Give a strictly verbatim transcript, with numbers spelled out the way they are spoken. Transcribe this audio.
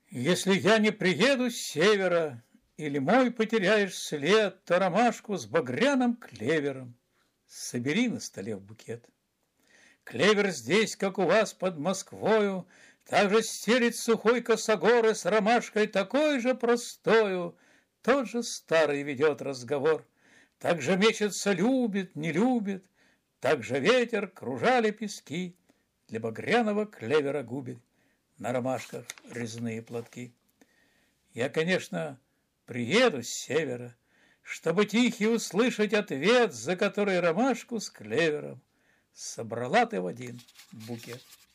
Если я не приеду с севера, или мой потеряешь след, то ромашку с багряным клевером собери на столе в букет. Клевер здесь, как у вас под Москвою, также стелит сухой косогор, и с ромашкой такой же простою тот же старый ведет разговор. Так же мечется, любит, не любит, так же ветер, кружа лепестки, для багряного клевера губит на ромашках резные платки. Я, конечно, приеду с севера, чтобы тихий услышать ответ, за который ромашку с клевером собрала ты в один букет.